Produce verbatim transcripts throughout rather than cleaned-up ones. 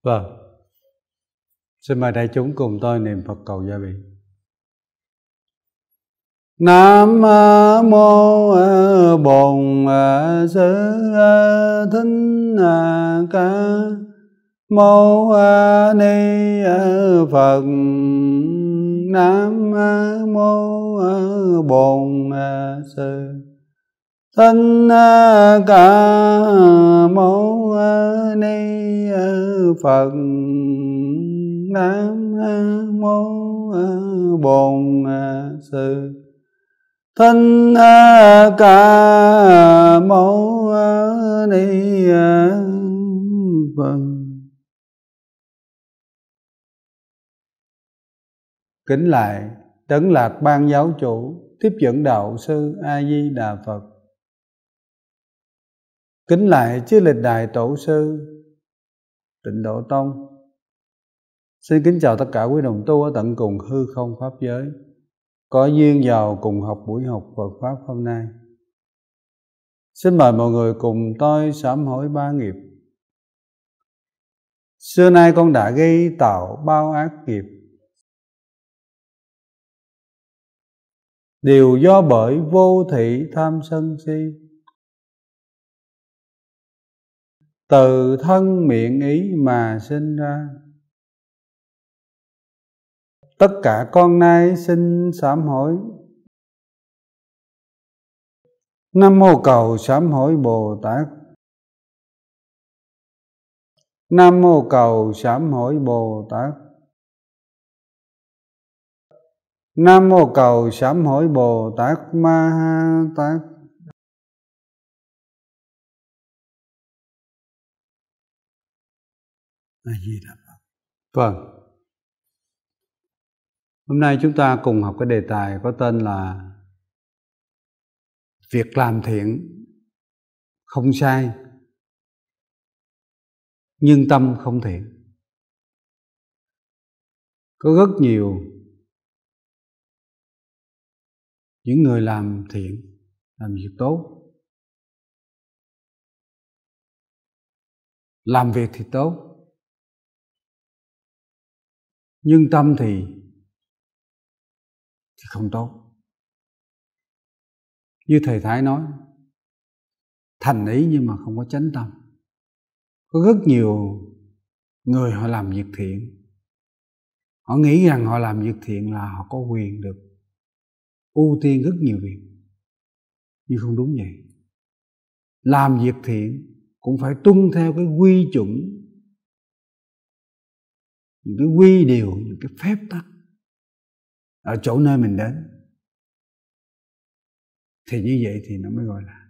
Vâng. Xin mời đại chúng cùng tôi niệm Phật cầu gia bị. Nam mô Bổn Sư Thích Ca Mâu Ni Phật. Nam mô Bổn Sư Thích Ca Mâu Ni Phật. Nam mô Bổn Sư Thích Ca Mâu Ni Phật. Kính lại Tấn Lạc Ban Giáo Chủ, Tiếp dẫn Đạo Sư A Di Đà Phật. Kính lại chư lịch đại tổ sư Tịnh Độ Tông. Xin kính chào tất cả quý đồng tu ở tận cùng hư không pháp giới, có duyên vào cùng học buổi học Phật pháp hôm nay. Xin mời mọi người cùng tôi sám hối ba nghiệp. Xưa nay con đã gây tạo bao ác nghiệp, đều do bởi vô thị tham sân si, từ thân miệng ý mà sinh ra. Tất cả con nay xin sám hối. Nam mô cầu sám hối Bồ Tát. Nam mô cầu sám hối Bồ Tát. Nam mô cầu sám hối Bồ Tát Ma Ha Tát. A Di Đà Phật. Vâng. Hôm nay chúng ta cùng học cái đề tài có tên là việc làm thiện không sai, nhưng tâm không thiện. Có rất nhiều những người làm thiện, làm việc tốt, làm việc thì tốt, nhưng tâm thì thì không tốt. Như thầy Thái nói, thành ý nhưng mà không có chánh tâm. Có rất nhiều người họ làm việc thiện, họ nghĩ rằng họ làm việc thiện là họ có quyền được ưu tiên rất nhiều việc, nhưng không đúng vậy. Làm việc thiện cũng phải tuân theo cái quy chuẩn, những cái quy điều, những cái phép tắc ở chỗ nơi mình đến. Thì như vậy thì nó mới gọi là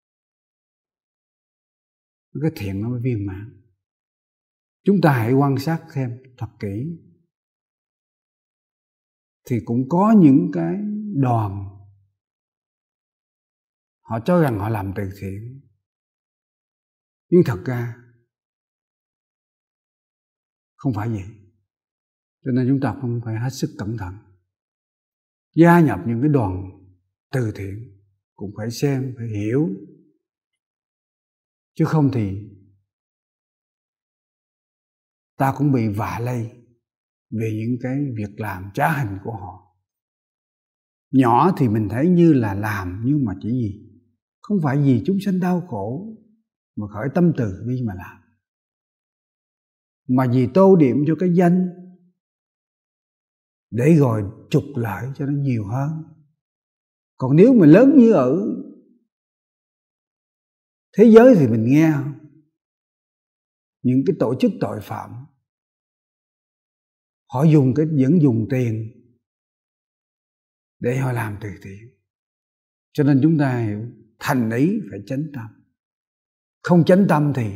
cái thiện, nó mới viên mãn. Chúng ta hãy quan sát thêm thật kỹ, thì cũng có những cái đoàn họ cho rằng họ làm từ thiện, nhưng thật ra không phải vậy. Cho nên chúng ta không phải hết sức cẩn thận. Gia nhập những cái đoàn từ thiện cũng phải xem, phải hiểu, chứ không thì ta cũng bị vạ lây về những cái việc làm trá hình của họ. Nhỏ thì mình thấy như là làm, nhưng mà chỉ gì không phải vì chúng sanh đau khổ mà khởi tâm từ bi mà làm, mà vì tô điểm cho cái danh, để rồi trục lợi cho nó nhiều hơn. Còn nếu mà lớn như ở thế giới thì mình nghe những cái tổ chức tội phạm, họ dùng cái vẫn dùng tiền để họ làm từ thiện. Cho nên chúng ta hiểu, thành ý phải chánh tâm. Không chánh tâm thì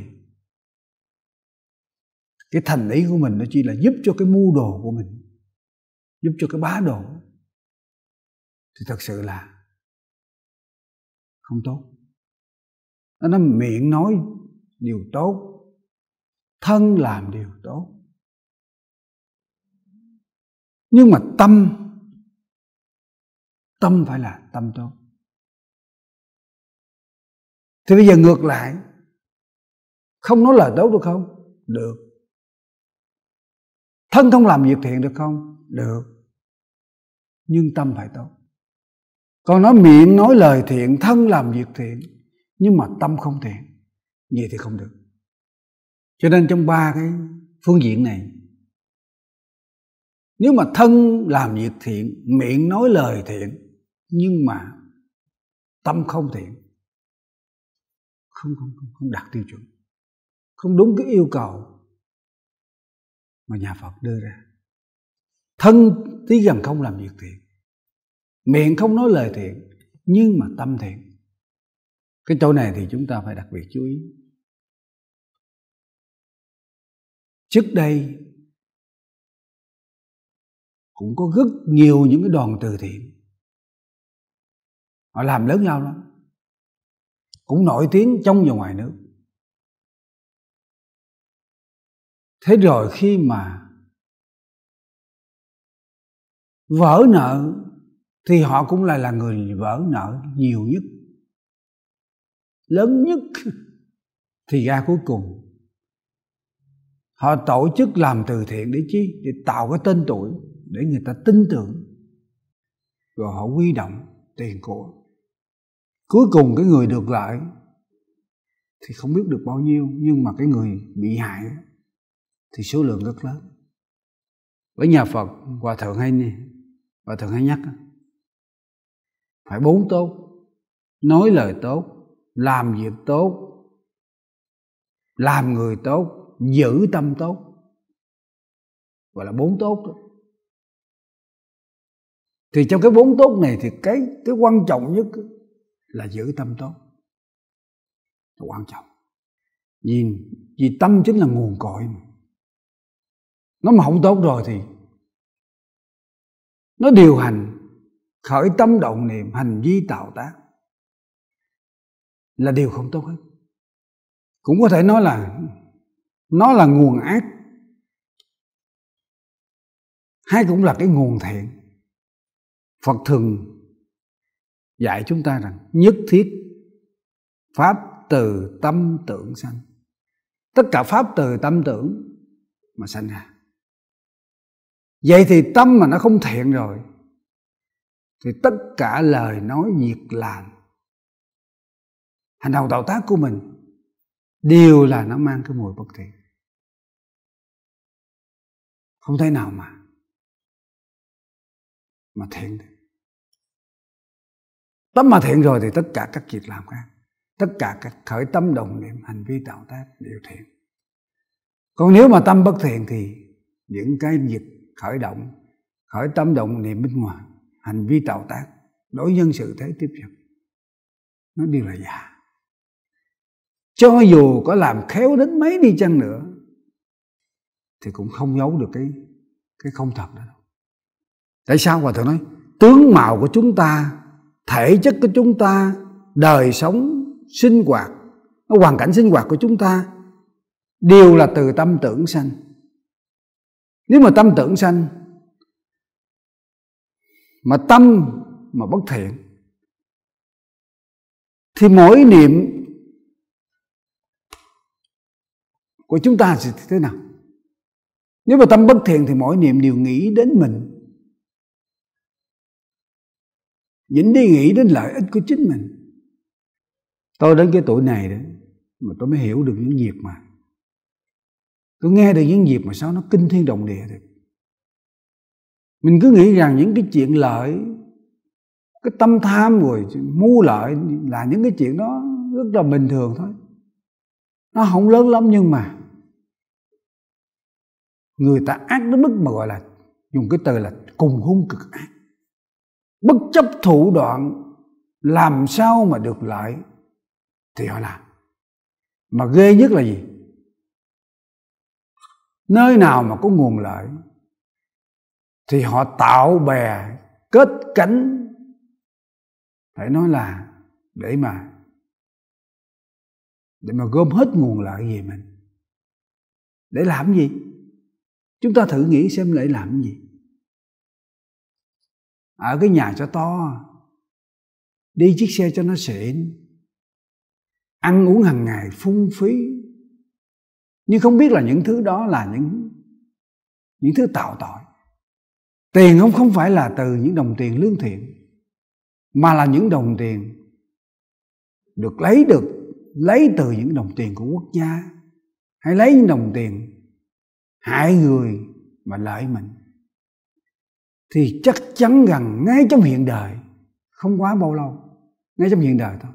cái thành ý của mình nó chỉ là giúp cho cái mưu đồ của mình, giúp cho cái bá đồ, thì thật sự là không tốt. Nó miệng nói điều tốt, thân làm điều tốt, nhưng mà tâm Tâm phải là tâm tốt. Thì bây giờ ngược lại, không nói lời tốt được không? Được. Thân không làm việc thiện được không? Được, nhưng tâm phải tốt. Còn nói miệng nói lời thiện, thân làm việc thiện, nhưng mà tâm không thiện, vậy thì không được. Cho nên trong ba cái phương diện này, nếu mà thân làm việc thiện, miệng nói lời thiện, nhưng mà tâm không thiện, không, không, không, không đạt tiêu chuẩn, không đúng cái yêu cầu mà nhà Phật đưa ra. Thân tí gần không làm việc thiện, miệng không nói lời thiện, nhưng mà tâm thiện. Cái chỗ này thì chúng ta phải đặc biệt chú ý. Trước đây cũng có rất nhiều những cái đoàn từ thiện, họ làm lớn lao lắm, cũng nổi tiếng trong và ngoài nước. Thế rồi khi mà vỡ nợ thì họ cũng lại là người vỡ nợ nhiều nhất, lớn nhất. Thì ra cuối cùng họ tổ chức làm từ thiện để chi? Để tạo cái tên tuổi, để người ta tin tưởng, rồi họ huy động tiền của. Cuối cùng cái người được lợi thì không biết được bao nhiêu, nhưng mà cái người bị hại thì số lượng rất lớn. Với nhà Phật, Hòa Thượng hay Hòa Thượng hay nhắc, phải bốn tốt: nói lời tốt, làm việc tốt, làm người tốt, giữ tâm tốt. Gọi là bốn tốt đó. Thì trong cái bốn tốt này thì cái, cái quan trọng nhất là giữ tâm tốt, là quan trọng. Vì, vì tâm chính là nguồn cội mà. Nó mà không tốt rồi thì nó điều hành, khởi tâm động niệm, hành vi tạo tác là điều không tốt hết. Cũng có thể nói là nó là nguồn ác, hay cũng là cái nguồn thiện. Phật thường dạy chúng ta rằng nhất thiết pháp từ tâm tưởng sanh. Tất cả pháp từ tâm tưởng mà sanh ra. Vậy thì tâm mà nó không thiện rồi thì tất cả lời nói, việc làm, hành động tạo tác của mình đều là nó mang cái mùi bất thiện. Không thể nào mà mà thiện được. Tâm mà thiện rồi thì tất cả các việc làm khác, tất cả các khởi tâm động niệm, hành vi tạo tác đều thiện. Còn nếu mà tâm bất thiện thì những cái việc khởi động, khởi tâm động niệm bên ngoài, hành vi tạo tác, đối nhân xử thế tiếp vật, nó đều là giả. Cho dù có làm khéo đến mấy đi chăng nữa thì cũng không giấu được cái, cái không thật đó. Tại sao Hòa Thượng nói tướng mạo của chúng ta, thể chất của chúng ta, đời sống, sinh hoạt, hoàn cảnh sinh hoạt của chúng ta đều là từ tâm tưởng sanh. Nếu mà tâm tưởng sanh, mà tâm mà bất thiện, thì mỗi niệm của chúng ta sẽ thế nào? Nếu mà tâm bất thiện thì mỗi niệm đều nghĩ đến mình, dính đi nghĩ đến lợi ích của chính mình. Tôi đến cái tuổi này đó mà tôi mới hiểu được những việc mà tôi nghe được những việc mà sao nó kinh thiên động địa được. Mình cứ nghĩ rằng những cái chuyện lợi, cái tâm tham rồi mưu lợi là những cái chuyện đó rất là bình thường thôi, nó không lớn lắm. Nhưng mà người ta ác đến mức mà gọi là, dùng cái từ là cùng hung cực ác, bất chấp thủ đoạn làm sao mà được lợi thì họ làm. Mà ghê nhất là gì? Nơi nào mà có nguồn lợi thì họ tạo bè kết cánh, phải nói là để mà để mà gom hết nguồn lợi về mình. Để làm gì? Chúng ta thử nghĩ xem để làm gì. Ở cái nhà cho to, đi chiếc xe cho nó xịn, ăn uống hàng ngày phung phí, nhưng không biết là những thứ đó là những những thứ tạo tội. Tiền không không phải là từ những đồng tiền lương thiện, mà là những đồng tiền được lấy được lấy từ những đồng tiền của quốc gia, hay lấy những đồng tiền hại người mà lợi mình. Thì chắc chắn rằng ngay trong hiện đời, không quá bao lâu, ngay trong hiện đời thôi,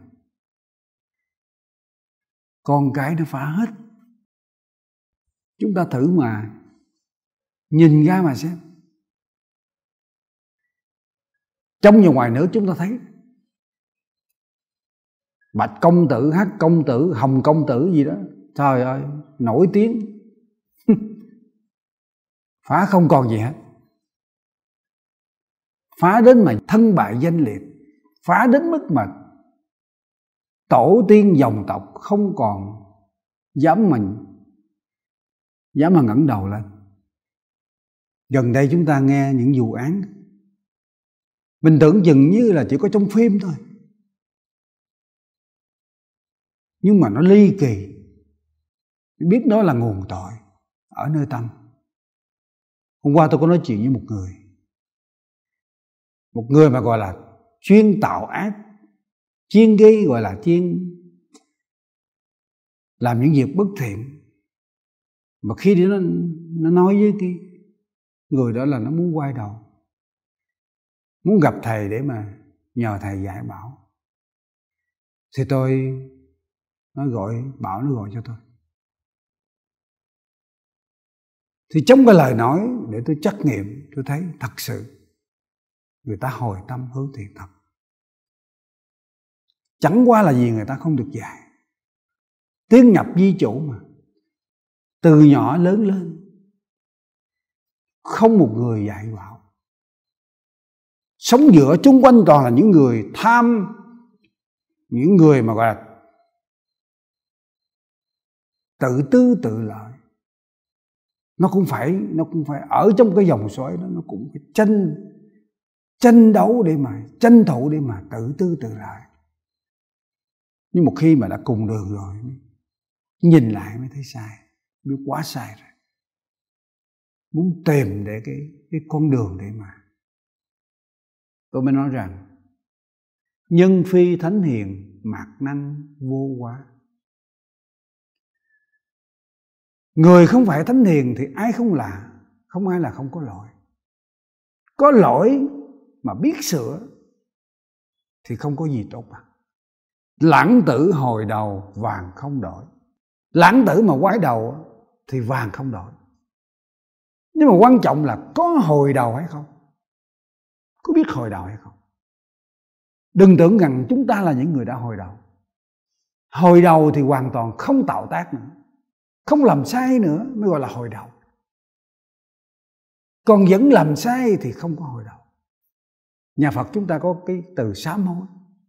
con cái nó phá hết. Chúng ta thử mà nhìn ra mà xem. Trong và ngoài nước chúng ta thấy Bạch công tử, Hắc công tử, Hồng công tử gì đó, trời ơi, nổi tiếng. Phá không còn gì hết. Phá đến mà thân bại danh liệt, phá đến mức mà tổ tiên dòng tộc không còn dám mình dám mà ngẩng đầu lên. Gần đây chúng ta nghe những vụ án, mình tưởng chừng như là chỉ có trong phim thôi, nhưng mà nó ly kỳ, biết đó là nguồn tội ở nơi tâm. Hôm qua tôi có nói chuyện với một người, một người mà gọi là chuyên tạo ác, chuyên gây, gọi là chuyên làm những việc bất thiện. Mà khi nó, nó nói với cái người đó là nó muốn quay đầu, muốn gặp thầy để mà nhờ thầy dạy bảo. Thì tôi nói gọi, bảo nó gọi cho tôi. Thì trong cái lời nói để tôi trắc nghiệm, tôi thấy thật sự người ta hồi tâm hướng thiện thật. Chẳng qua là gì người ta không được dạy. Tiếng nhập di chủ mà, từ nhỏ lớn lên không một người dạy bảo. Sống giữa chung quanh toàn là những người tham, những người mà gọi là tự tư tự lợi. Nó cũng phải nó cũng phải ở trong cái dòng xoáy đó, nó cũng phải tranh tranh đấu để mà tranh thủ để mà tự tư tự lợi. Nhưng một khi mà đã cùng đường rồi, nhìn lại mới thấy sai, biết quá sai rồi. Muốn tìm để cái cái con đường để mà tôi mới nói rằng nhân phi thánh hiền, mạt năng vô quá. Người không phải thánh hiền thì ai không là, không ai là không có lỗi. Có lỗi mà biết sửa thì không có gì tốt bằng. Lãng tử hồi đầu vàng không đổi. Lãng tử mà quay đầu thì vàng không đổi. Nhưng mà quan trọng là có hồi đầu hay không, có biết hồi đầu hay không. Đừng tưởng rằng chúng ta là những người đã hồi đầu. Hồi đầu thì hoàn toàn không tạo tác nữa, không làm sai nữa mới gọi là hồi đầu. Còn vẫn làm sai thì không có hồi đầu. Nhà Phật chúng ta có cái từ sám hối.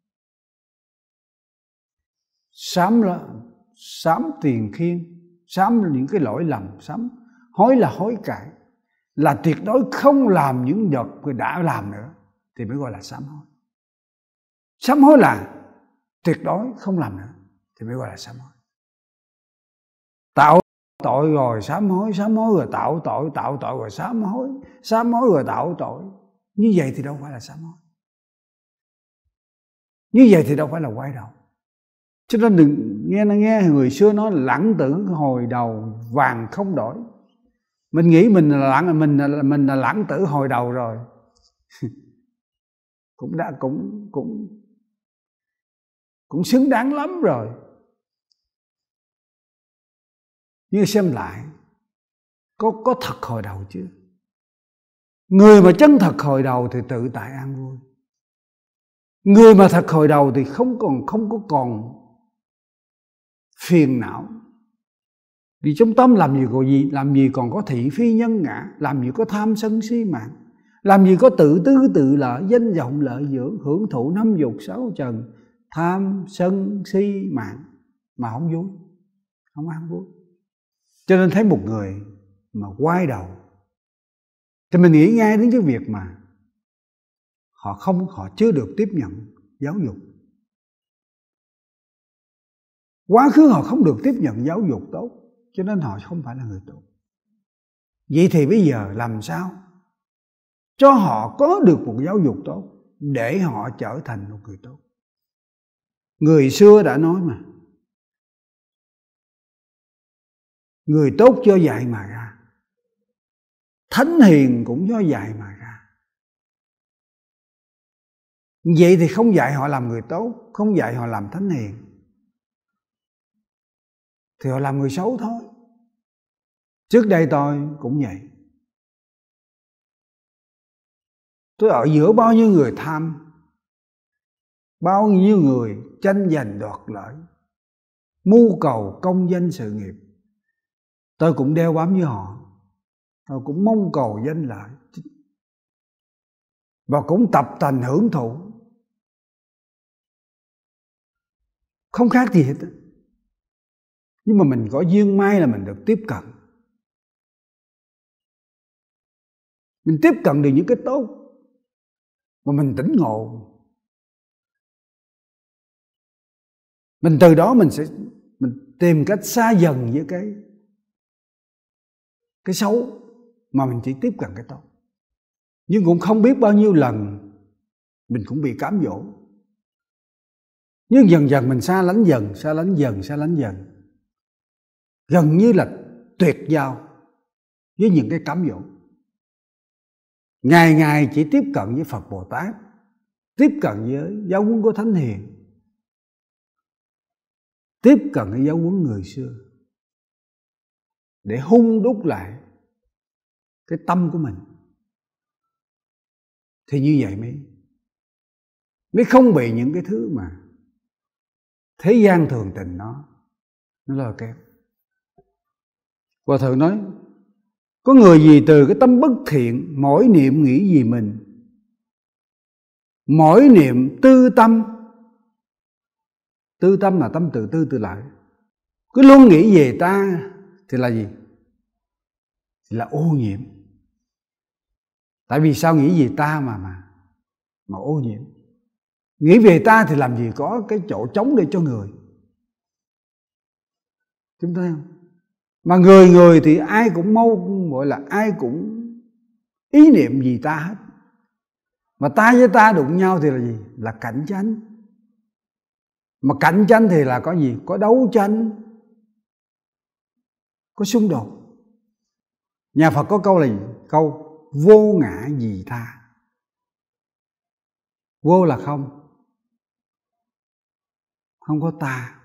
Sám là sám tiền khiên, sám là những cái lỗi lầm, sám hối là hối cải, là tuyệt đối không làm những đợt người đã làm nữa thì mới gọi là sám hối. Sám hối là tuyệt đối không làm nữa thì mới gọi là sám hối. Tạo tội rồi sám hối, sám hối rồi tạo tội, tạo tội rồi sám hối, sám hối rồi tạo tội. Như vậy thì đâu phải là sám hối. Như vậy thì đâu phải là quay đầu. Cho nên đừng nghe nghe người xưa nói lãng tử hồi đầu vàng không đổi. Mình nghĩ mình là lãng mình là mình là lãng tử hồi đầu rồi. cũng đã cũng cũng cũng xứng đáng lắm rồi. Nhưng xem lại, có có thật hồi đầu chưa? Người mà chân thật hồi đầu thì tự tại an vui. Người mà thật hồi đầu thì không còn không có còn phiền não. Vì trong tâm làm gì có gì, làm gì còn có thị phi nhân ngã, làm gì có tham sân si mạng, làm gì có tự tư tự lợi, danh vọng lợi dưỡng, hưởng thụ năm dục sáu trần, tham sân si mạng mà không vui, không an vui. Cho nên thấy một người mà quay đầu thì mình nghĩ ngay đến cái việc mà họ không họ chưa được tiếp nhận giáo dục. Quá khứ họ không được tiếp nhận giáo dục tốt, cho nên họ không phải là người tốt. Vậy thì bây giờ làm sao cho họ có được một giáo dục tốt để họ trở thành một người tốt? Người xưa đã nói mà, người tốt do dạy mà ra, thánh hiền cũng do dạy mà ra. Vậy thì không dạy họ làm người tốt, không dạy họ làm thánh hiền, thì họ làm người xấu thôi. Trước đây tôi cũng vậy. Tôi ở giữa bao nhiêu người tham, bao nhiêu người tranh giành đoạt lợi, mưu cầu công danh sự nghiệp. Tôi cũng đeo bám với họ, tôi cũng mong cầu danh lợi, và cũng tập tành hưởng thụ, không khác gì hết. Nhưng mà mình có duyên may là mình được tiếp cận, mình tiếp cận được những cái tốt mà mình tỉnh ngộ. Mình từ đó mình sẽ mình tìm cách xa dần với cái cái xấu, mà mình chỉ tiếp cận cái tốt. Nhưng cũng không biết bao nhiêu lần mình cũng bị cám dỗ. Nhưng dần dần mình xa lánh dần, xa lánh dần, xa lánh dần, gần như là tuyệt giao với những cái cám dỗ. Ngày ngày chỉ tiếp cận với Phật Bồ Tát, tiếp cận với giáo huấn của Thánh Hiền, tiếp cận với giáo huấn người xưa, để hung đúc lại cái tâm của mình. Thì như vậy mới mới không bị những cái thứ mà thế gian thường tình nó nó lôi kéo. Hòa thượng nói, có người gì từ cái tâm bất thiện, mỗi niệm nghĩ gì mình, mỗi niệm tư tâm. Tư tâm là tâm tự tư tự lợi. Cứ luôn nghĩ về ta thì là gì? Thì là ô nhiễm. Tại vì sao nghĩ về ta mà mà mà ô nhiễm? Nghĩ về ta thì làm gì có cái chỗ trống để cho người. Chúng ta thấy không? Mà người người thì ai cũng mau, gọi là ai cũng ý niệm gì ta hết. Mà ta với ta đụng nhau thì là gì? Là cạnh tranh. Mà cạnh tranh thì là có gì? Có đấu tranh, có xung đột. Nhà Phật có câu là gì? Câu vô ngã gì tha. Vô là không, không có ta.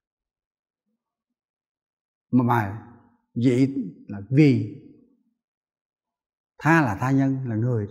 Mà mà vị là vì, tha là tha nhân, là người.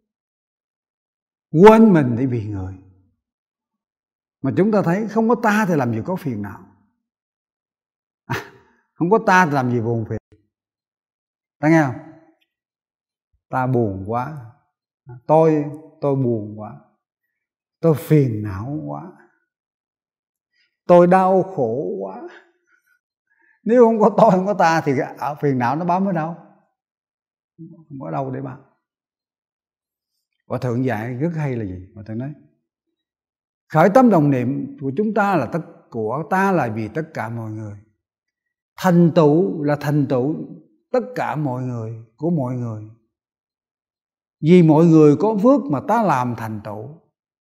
Quên mình để vì người. Mà chúng ta thấy không có ta thì làm gì có phiền não. À, không có ta thì làm gì buồn phiền. Ta nghe không? Ta buồn quá, Tôi tôi buồn quá, tôi phiền não quá, tôi đau khổ quá. Nếu không có tôi, không có ta thì ở phiền não nó bám ở đâu? Không có đâu để bám. Hòa thượng dạy rất hay là gì? Hòa thượng nói, khởi tâm đồng niệm của chúng ta là tất của ta là vì tất cả mọi người. Thành tựu là thành tựu tất cả mọi người, của mọi người. Vì mọi người có phước mà ta làm thành tựu.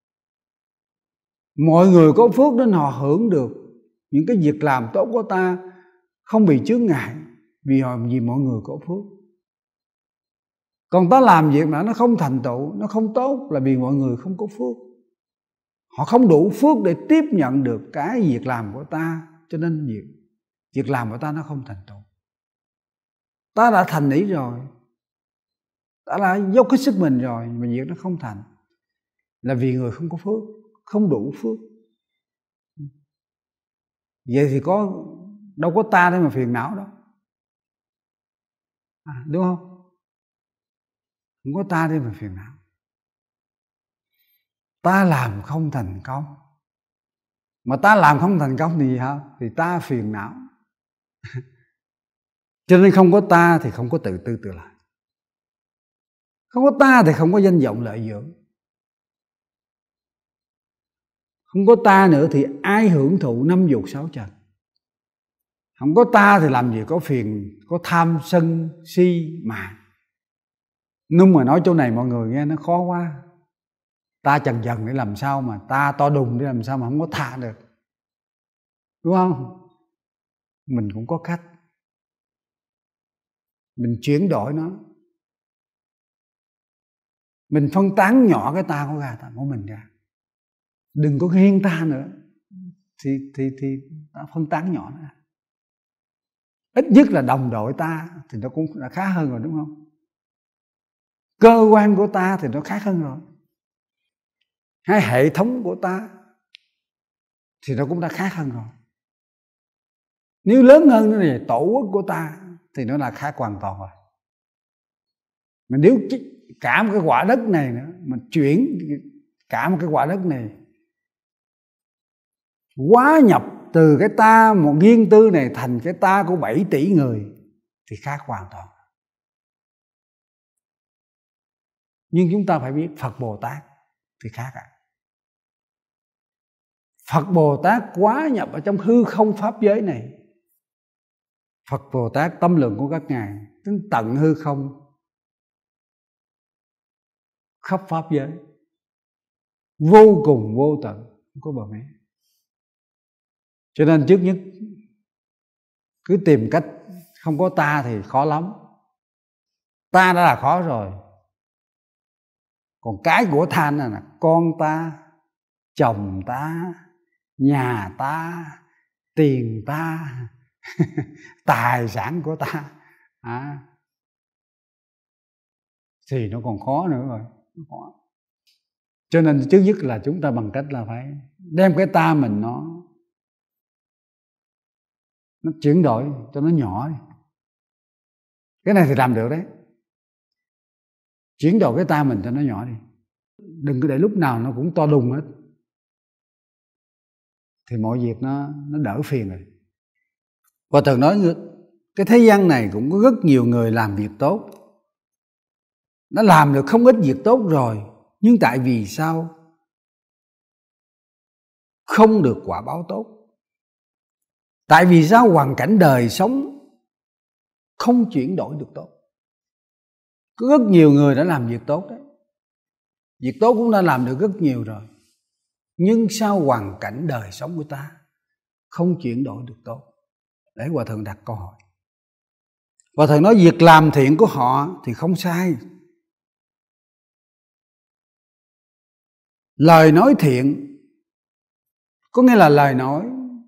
Mọi người có phước nên họ hưởng được những cái việc làm tốt của ta, không bị chướng ngại, vì họ vì mọi người có phước. Còn ta làm việc mà nó không thành tựu, nó không tốt là vì mọi người không có phước. Họ không đủ phước để tiếp nhận được cái việc làm của ta, cho nên việc việc làm của ta nó không thành tựu. Ta đã thành ý rồi, ta đã dốc cái sức mình rồi, mà việc nó không thành là vì người không có phước, không đủ phước. Vậy thì có đâu có ta để mà phiền não đâu, à, đúng không? Không có ta để mà phiền não. Ta làm không thành công, mà ta làm không thành công thì gì hả? Thì ta phiền não. Cho nên không có ta thì không có tự tư tự lợi. Không có ta thì không có danh vọng lợi dưỡng. Không có ta nữa thì ai hưởng thụ năm dục sáu trần? Không có ta thì làm gì có phiền, có tham sân si mà. Nhưng mà nói chỗ này mọi người nghe nó khó quá. Ta chần chần để làm sao mà, ta to đùng để làm sao mà không có tha được, đúng không? Mình cũng có cách, mình chuyển đổi nó, mình phân tán nhỏ cái ta của ra, ta của mình ra, đừng có riêng ta nữa, thì thì thì ta phân tán nhỏ nữa. Ít nhất là đồng đội ta thì nó cũng đã khá hơn rồi, đúng không? Cơ quan của ta thì nó khác hơn rồi, hay hệ thống của ta thì nó cũng đã khác hơn rồi. Nếu lớn hơn nữa thì tổ quốc của ta thì nó là khác hoàn toàn rồi. Mà nếu cả một cái quả đất này nữa, mình chuyển cả một cái quả đất này quá nhập từ cái ta một riêng tư này thành cái ta của bảy tỷ người thì khác hoàn toàn. Nhưng chúng ta phải biết Phật Bồ Tát thì khác ạ. À. Phật Bồ Tát quá nhập ở trong hư không pháp giới này. Phật Bồ Tát tâm lượng của các ngài đến tận hư không, khắp pháp giới, vô cùng vô tận, không có bờ mé. Cho nên trước nhất cứ tìm cách, không có ta thì khó lắm. Ta đã là khó rồi, còn cái của ta là con ta, chồng ta, nhà ta, tiền ta, tài sản của ta, à, thì nó còn khó nữa rồi. Nó khó. Cho nên trước nhất là chúng ta bằng cách là phải đem cái ta mình nó nó chuyển đổi cho nó nhỏ đi. Cái này thì làm được đấy. Chuyển đổi cái ta mình cho nó nhỏ đi. Đừng có để lúc nào nó cũng to đùng hết, thì mọi việc nó nó đỡ phiền rồi. Và từng nói cái thế gian này cũng có rất nhiều người làm việc tốt, nó làm được không ít việc tốt rồi, nhưng tại vì sao không được quả báo tốt? Tại vì sao hoàn cảnh đời sống không chuyển đổi được tốt? Có rất nhiều người đã làm việc tốt đấy, việc tốt cũng đã làm được rất nhiều rồi, nhưng sao hoàn cảnh đời sống của ta không chuyển đổi được tốt? Để Hòa Thượng đặt câu hỏi. Hòa Thượng nói việc làm thiện của họ thì không sai, lời nói thiện có nghĩa là lời nói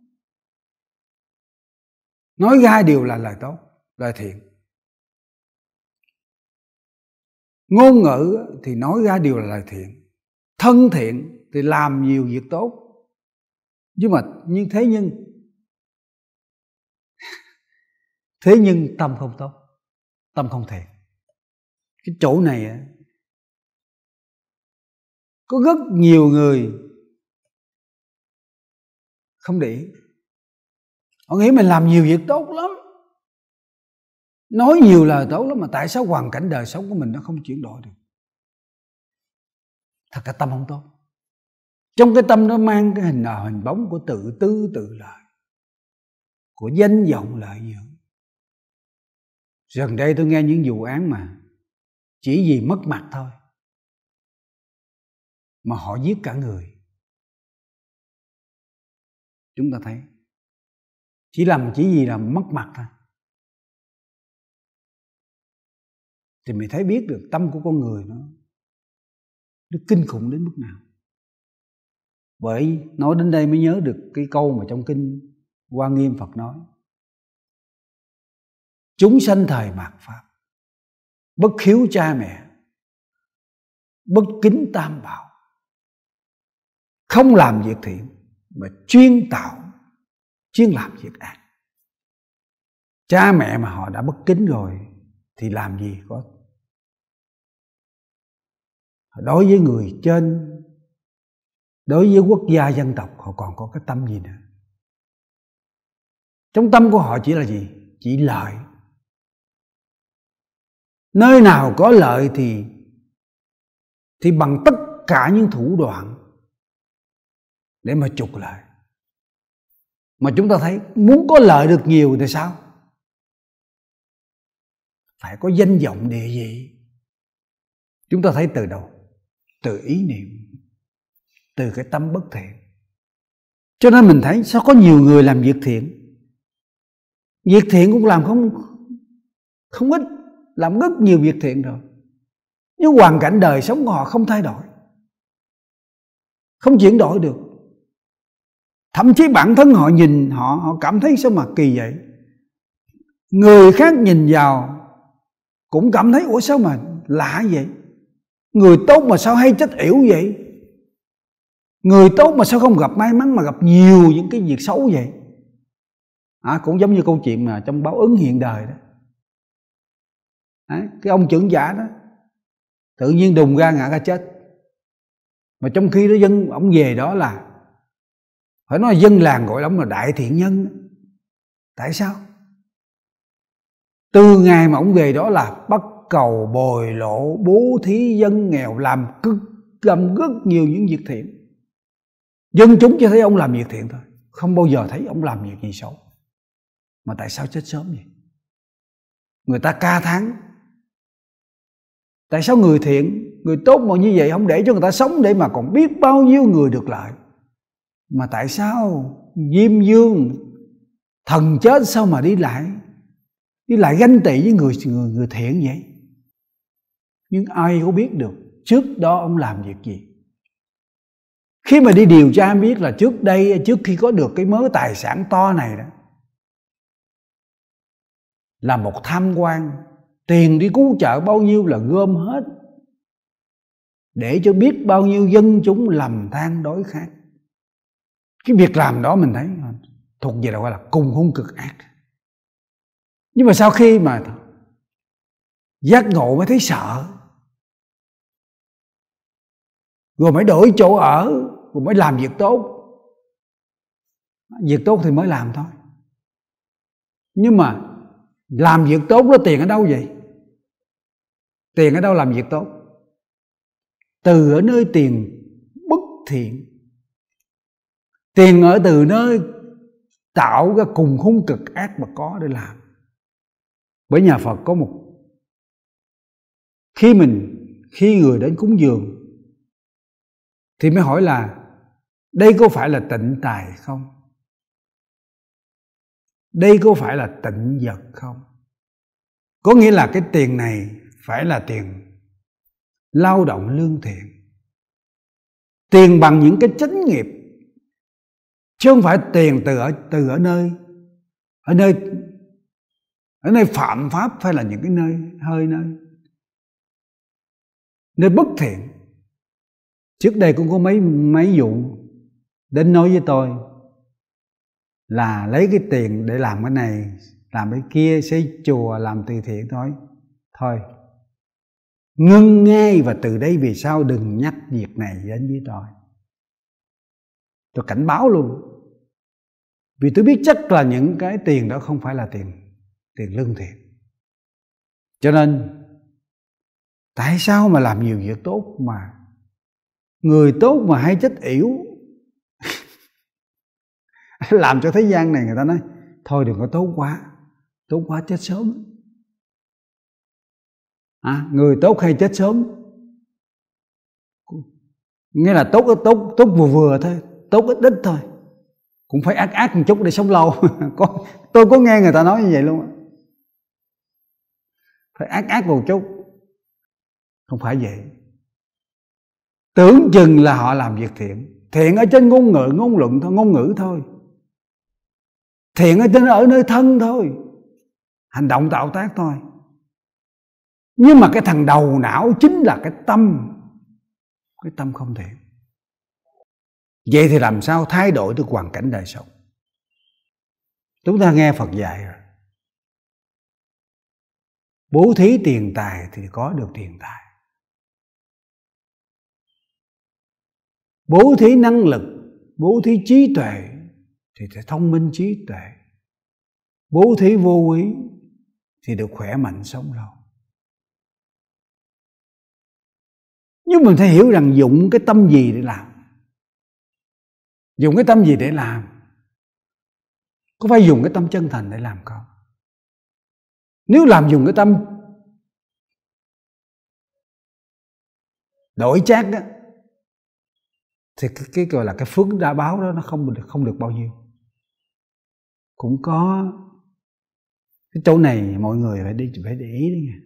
nói ra đều là lời tốt, lời thiện. Ngôn ngữ thì nói ra đều là lời thiện, thân thiện thì làm nhiều việc tốt. Nhưng mà nhưng thế nhưng thế nhưng tâm không tốt, tâm không thiện. Cái chỗ này có rất nhiều người không để ý. Họ nghĩ mình làm nhiều việc tốt lắm, nói nhiều lời tốt lắm, mà tại sao hoàn cảnh đời sống của mình nó không chuyển đổi được? Thật ra tâm không tốt. Trong cái tâm nó mang cái hình nào hình bóng của tự tư tự lợi, của danh vọng lợi dưỡng. Gần đây tôi nghe những vụ án mà chỉ vì mất mặt thôi mà họ giết cả người. Chúng ta thấy chỉ làm chỉ vì là mất mặt thôi, thì mình thấy biết được tâm của con người nó nó kinh khủng đến mức nào. Bởi nói đến đây mới nhớ được cái câu mà trong kinh Hoa Nghiêm Phật nói: chúng sanh thời mạt Pháp, bất hiếu cha mẹ, bất kính tam bảo, không làm việc thiện mà chuyên tạo, chuyên làm việc ác. Cha mẹ mà họ đã bất kính rồi thì làm gì có. Đối với người trên, đối với quốc gia dân tộc, họ còn có cái tâm gì nữa? Trong tâm của họ chỉ là gì? Chỉ lợi. Nơi nào có lợi thì thì bằng tất cả những thủ đoạn để mà trục lợi. Mà chúng ta thấy muốn có lợi được nhiều thì sao? Phải có danh vọng địa vị. Chúng ta thấy từ đâu? Từ ý niệm, từ cái tâm bất thiện. Cho nên mình thấy sao có nhiều người làm việc thiện. Việc thiện cũng làm không không ít, làm rất nhiều việc thiện rồi, nhưng hoàn cảnh đời sống của họ không thay đổi, không chuyển đổi được. Thậm chí bản thân họ nhìn họ họ cảm thấy sao mà kỳ vậy. Người khác nhìn vào cũng cảm thấy ủa sao mà lạ vậy. Người tốt mà sao hay chết yểu vậy. Người tốt mà sao không gặp may mắn mà gặp nhiều những cái việc xấu vậy. À, cũng giống như câu chuyện mà trong báo ứng hiện đời đó. À, cái ông trưởng giả đó tự nhiên đùng ra ngã ra chết. Mà trong khi đó dân ông về đó là phải nói dân làng gọi ông là đại thiện nhân. Tại sao? Từ ngày mà ông về đó là bắt cầu bồi lộ, bố thí dân nghèo, làm cực làm rất nhiều những việc thiện. Dân chúng chỉ thấy ông làm việc thiện thôi, không bao giờ thấy ông làm việc gì xấu. Mà tại sao chết sớm vậy? Người ta ca thán. Tại sao người thiện, người tốt mà như vậy không để cho người ta sống để mà còn biết bao nhiêu người được lợi? Mà tại sao Diêm Vương thần chết sao mà đi lại đi lại ganh tị với người, người, người thiện vậy? Nhưng ai có biết được trước đó ông làm việc gì. Khi mà đi điều tra biết là trước đây, trước khi có được cái mớ tài sản to này đó, là một tham quan, tiền đi cứu trợ bao nhiêu là gom hết, để cho biết bao nhiêu dân chúng lầm than đói khát. Cái việc làm đó mình thấy thuộc về là gọi là cùng hung cực ác. Nhưng mà sau khi mà giác ngộ mới thấy sợ, rồi mới đổi chỗ ở, rồi mới làm việc tốt. Việc tốt thì mới làm thôi. Nhưng mà làm việc tốt đó tiền ở đâu vậy? Tiền ở đâu làm việc tốt? Từ ở nơi tiền bất thiện. Tiền ở từ nơi tạo ra cùng hung cực ác mà có để làm. Bởi nhà Phật có một, khi mình khi người đến cúng dường thì mới hỏi là đây có phải là tịnh tài không? Đây có phải là tịnh vật không? Có nghĩa là cái tiền này phải là tiền lao động lương thiện, tiền bằng những cái chánh nghiệp, chứ không phải tiền từ ở từ ở nơi ở nơi ở nơi phạm pháp, hay là những cái nơi hơi nơi nơi bất thiện. Trước đây cũng có mấy mấy vụ đến nói với tôi là lấy cái tiền để làm cái này, làm cái kia, xây chùa, làm từ thiện thôi. Thôi, ngưng ngay, và từ đây về sau đừng nhắc việc này đến với tôi. Tôi cảnh báo luôn. Vì tôi biết chắc là những cái tiền đó không phải là tiền tiền lương thiện. Cho nên tại sao mà làm nhiều việc tốt mà người tốt mà hay chết yểu làm cho thế gian này người ta nói thôi đừng có tốt quá, tốt quá chết sớm. À, người tốt hay chết sớm, nghĩa là tốt tốt tốt vừa vừa thôi, tốt ít ít thôi, cũng phải ác ác một chút để sống lâu. có tôi có nghe người ta nói như vậy luôn, phải ác ác một chút. Không phải vậy. Tưởng chừng là họ làm việc thiện, thiện ở trên ngôn ngữ ngôn luận thôi, ngôn ngữ thôi, thiện ở trên ở nơi thân thôi, hành động tạo tác thôi. Nhưng mà cái thằng đầu não chính là cái tâm, cái tâm không thiện. Vậy thì làm sao thay đổi được hoàn cảnh đời sống? Chúng ta nghe Phật dạy rồi, bố thí tiền tài thì có được tiền tài, bố thí năng lực, bố thí trí tuệ thì sẽ thông minh trí tuệ, bố thí vô úy thì được khỏe mạnh sống lâu. Nhưng mình phải hiểu rằng dụng cái tâm gì để làm, dùng cái tâm gì để làm. Có phải dùng cái tâm chân thành để làm không? Nếu làm dùng cái tâm đổi chác đó, thì cái, cái gọi là cái phước đã báo đó nó không được không được bao nhiêu. Cũng có cái chỗ này mọi người phải đi phải để ý đấy nha.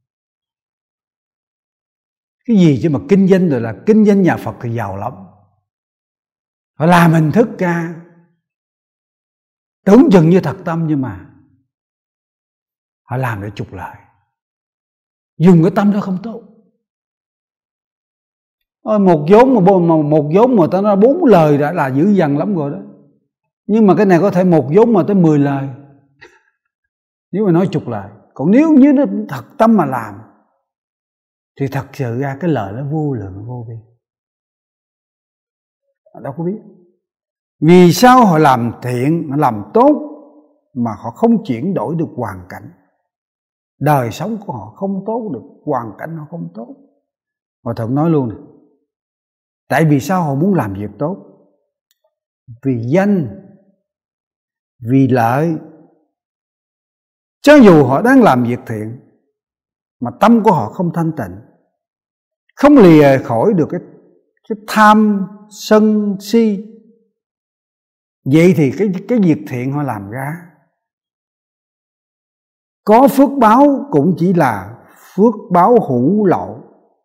Cái gì chứ mà kinh doanh rồi là kinh doanh nhà Phật thì giàu lắm. Họ làm hình thức ca, tưởng chừng như thật tâm, nhưng mà họ làm để trục lợi. Dùng cái tâm đó không tốt. Một vốn mà một, một vốn mà ta nói bốn lời đã là dữ dằn lắm rồi đó. Nhưng mà cái này có thể một vốn mà tới mười lời. Nếu mà nói trục lợi. Còn nếu như nó thật tâm mà làm thì thật sự ra cái lời nó vô lượng vô biên. Họ đâu có biết. Vì sao họ làm thiện, họ làm tốt mà họ không chuyển đổi được hoàn cảnh. Đời sống của họ không tốt được, hoàn cảnh họ không tốt. Hòa Thượng nói luôn này. Tại vì sao họ muốn làm việc tốt? Vì danh, vì lợi. Cho dù họ đang làm việc thiện mà tâm của họ không thanh tịnh, không lìa khỏi được cái, cái tham sân si, vậy thì cái, cái việc thiện họ làm ra có phước báo cũng chỉ là phước báo hữu lậu.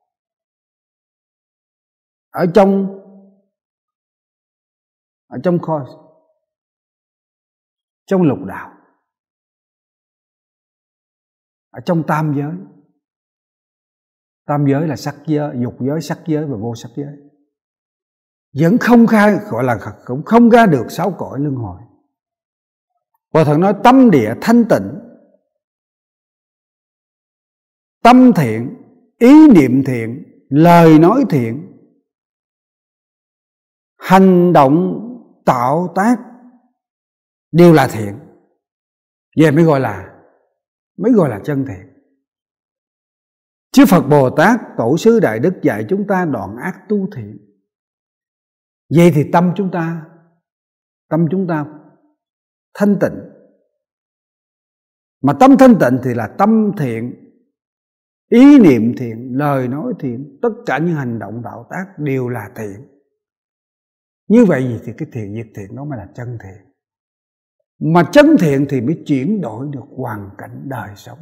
Ở trong Ở trong kho, trong lục đạo, ở trong tam giới. Tam giới là sắc giới, dục giới, sắc giới và vô sắc giới. Vẫn không ra, gọi là cũng không ra được sáu cõi luân hồi. Hòa Thượng nói tâm địa thanh tịnh, tâm thiện, ý niệm thiện, lời nói thiện, hành động tạo tác đều là thiện. Vậy mới gọi là mới gọi là chân thiện. Chứ Phật Bồ Tát Tổ sư Đại Đức dạy chúng ta đoạn ác tu thiện. Vậy thì tâm chúng ta Tâm chúng ta thanh tịnh. Mà tâm thanh tịnh thì là tâm thiện, ý niệm thiện, lời nói thiện, tất cả những hành động tạo tác đều là thiện. Như vậy thì cái thiện, việc thiện đó mới là chân thiện. Mà chân thiện thì mới chuyển đổi được hoàn cảnh đời sống,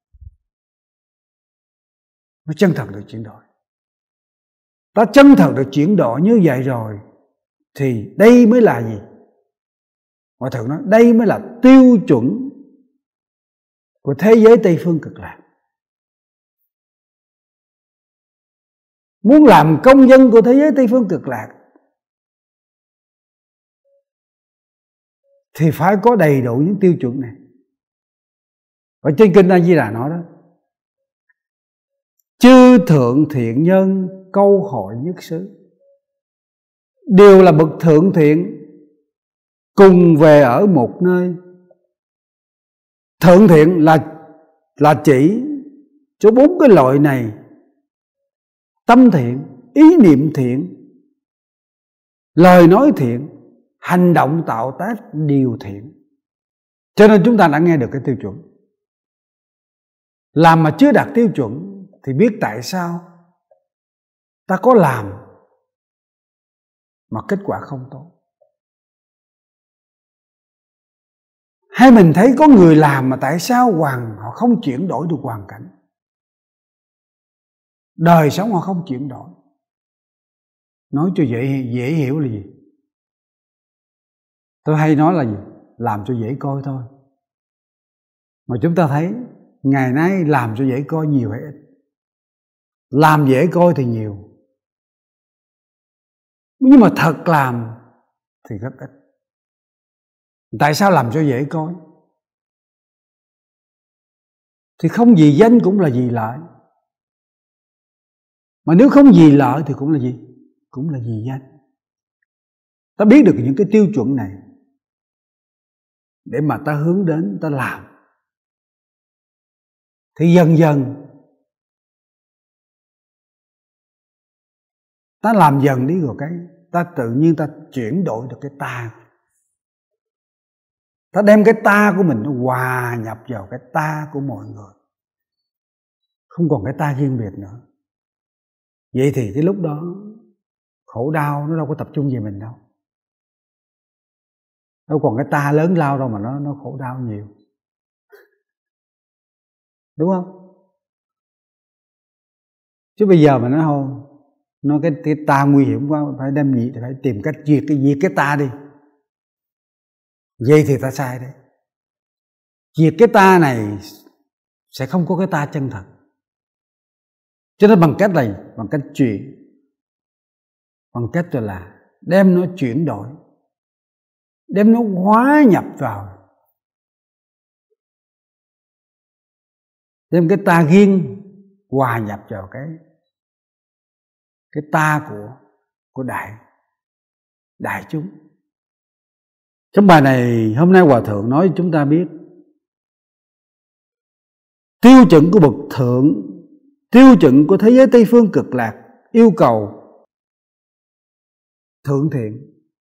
mới chân thật được chuyển đổi. Ta chân thật được chuyển đổi như vậy rồi thì đây mới là gì? Hòa Thượng nói đây mới là tiêu chuẩn của thế giới Tây Phương Cực Lạc. Muốn làm công dân của thế giới Tây Phương Cực Lạc thì phải có đầy đủ những tiêu chuẩn này. Và trên Kinh A Di Đà nói đó, chư thượng thiện nhân câu hội nhất xứ, đều là bậc thượng thiện, cùng về ở một nơi. Thượng thiện là là chỉ cho bốn cái loại này: tâm thiện, ý niệm thiện, lời nói thiện, hành động tạo tác đều thiện. Cho nên chúng ta đã nghe được cái tiêu chuẩn. Làm mà chưa đạt tiêu chuẩn thì biết tại sao ta có làm mà kết quả không tốt. Hay mình thấy có người làm mà tại sao hoàn họ không chuyển đổi được hoàn cảnh, đời sống họ không chuyển đổi. Nói cho dễ, dễ hiểu là gì? Tôi hay nói là gì? Làm cho dễ coi thôi. Mà chúng ta thấy ngày nay làm cho dễ coi nhiều hay ít? Làm dễ coi thì nhiều, nhưng mà thật làm thì rất ít. Tại sao làm cho dễ coi? Thì không vì danh cũng là vì lợi. Mà nếu không vì lợi thì cũng là gì? Cũng là vì danh. Ta biết được những cái tiêu chuẩn này để mà ta hướng đến, ta làm, thì dần dần ta làm dần đi rồi cái ta tự nhiên ta chuyển đổi được cái ta. Ta đem cái ta của mình nó hòa nhập vào cái ta của mọi người, không còn cái ta riêng biệt nữa. Vậy thì cái lúc đó khổ đau nó đâu có tập trung về mình đâu, đâu còn cái ta lớn lao đâu mà nó nó khổ đau nhiều, đúng không? Chứ bây giờ mà nói không, nó cái, cái ta nguy hiểm quá, phải đem gì, phải tìm cách diệt cái diệt cái ta đi. Vậy thì ta sai đấy. Diệt cái ta này sẽ không có cái ta chân thật. Cho nên bằng cách này, bằng cách chuyển, bằng cách là đem nó chuyển đổi, đem nó hóa nhập vào, đem cái ta riêng hòa nhập vào cái cái ta của của đại đại chúng. Trong bài này hôm nay Hòa Thượng nói chúng ta biết tiêu chuẩn của bậc thượng, tiêu chuẩn của thế giới Tây phương cực lạc yêu cầu thượng thiện,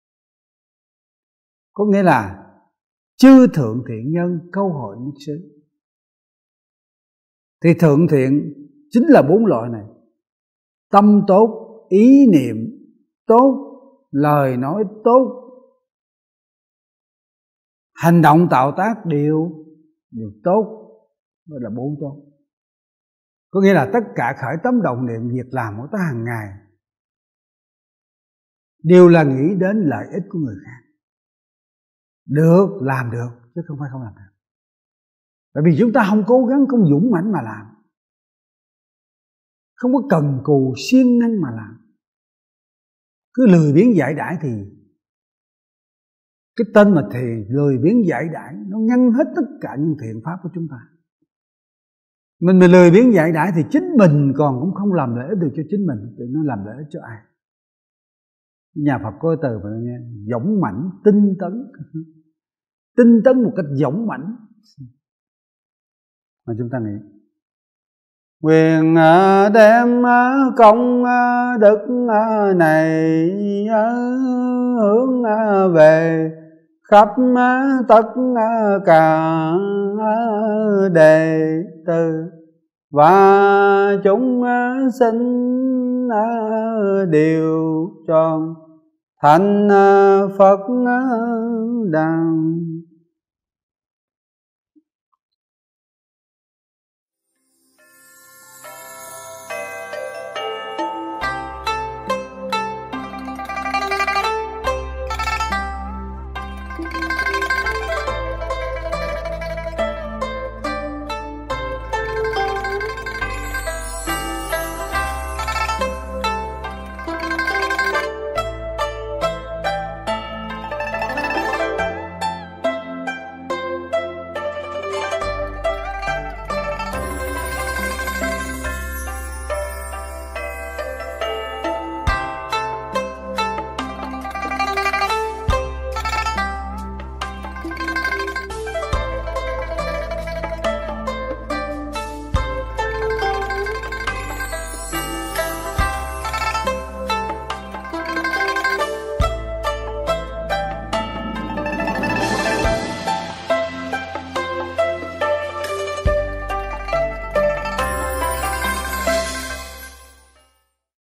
có nghĩa là chư thượng thiện nhân câu hội nhất xứ. Thì thượng thiện chính là bốn loại này: tâm tốt, ý niệm tốt, lời nói tốt, hành động tạo tác đều đều tốt. Đó là bốn tốt. Có nghĩa là tất cả khởi tâm động niệm, việc làm của ta hàng ngày đều là nghĩ đến lợi ích của người khác. Được, làm được, chứ không phải không làm được. Bởi vì chúng ta không cố gắng, không dũng mãnh mà làm, không có cần cù siêng năng mà làm, cứ lười biếng giải đãi thì cái tên mà thì lười biếng giải đãi nó ngăn hết tất cả những thiện pháp của chúng ta. Mình mà lười biếng giải đãi thì chính mình còn cũng không làm lợi ích được cho chính mình, thì nó làm lợi ích cho ai? Nhà Phật có từ mà nghe, dũng mãnh tinh tấn, tinh tấn một cách dũng mãnh. Mà chúng ta nghĩ quyền đem công đức này hướng về khắp tất cả đệ tử và chúng sinh đều tròn thành Phật đạo.